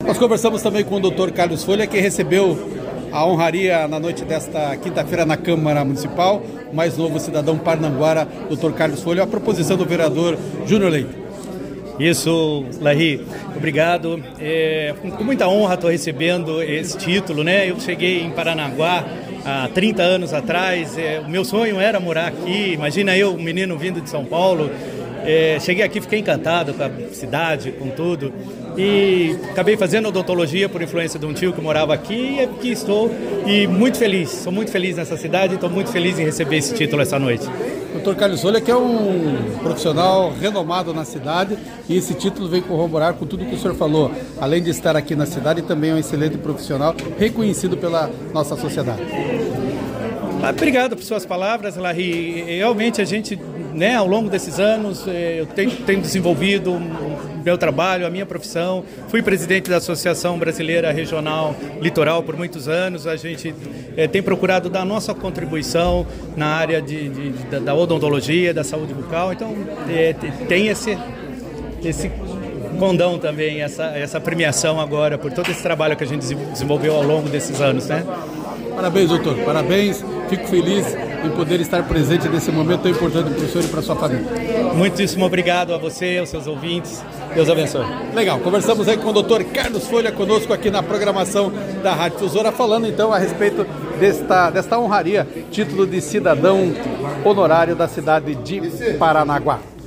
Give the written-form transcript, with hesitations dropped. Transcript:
Nós conversamos também com o Dr. Carlos Folha, que recebeu a honraria na noite desta quinta-feira na Câmara Municipal, o mais novo cidadão parnanguara, Dr. Carlos Folha, a proposição do vereador Júnior Leite. Isso, Larry, obrigado. Com muita honra estou recebendo esse título, né? Eu cheguei em Paranaguá há 30 anos atrás, o meu sonho era morar aqui, imagina eu, um menino vindo de São Paulo. Cheguei aqui, fiquei encantado com a cidade, com tudo, e acabei fazendo odontologia por influência de um tio que morava aqui, e aqui estou, e muito feliz, sou muito feliz nessa cidade, estou muito feliz em receber esse título essa noite. Dr. Carlos Folha, que é um profissional renomado na cidade, e esse título vem corroborar com tudo que o senhor falou, além de estar aqui na cidade, também é um excelente profissional, reconhecido pela nossa sociedade. Obrigado por suas palavras, Larry. Realmente a gente, né, ao longo desses anos, eu tenho desenvolvido o meu trabalho, a minha profissão. Fui presidente da Associação Brasileira Regional Litoral por muitos anos. A gente tem procurado dar a nossa contribuição na área da odontologia, da saúde bucal. Então, tem esse condão também, essa premiação agora por todo esse trabalho que a gente desenvolveu ao longo desses anos, né? Parabéns, doutor. Parabéns. Fico feliz em poder estar presente nesse momento tão importante para o senhor e para a sua família. Muitíssimo obrigado a você, aos seus ouvintes. Deus abençoe. Legal. Conversamos aí com o doutor Carlos Folha conosco aqui na programação da Rádio Difusora, falando então a respeito desta honraria, título de cidadão honorário da cidade de Paranaguá.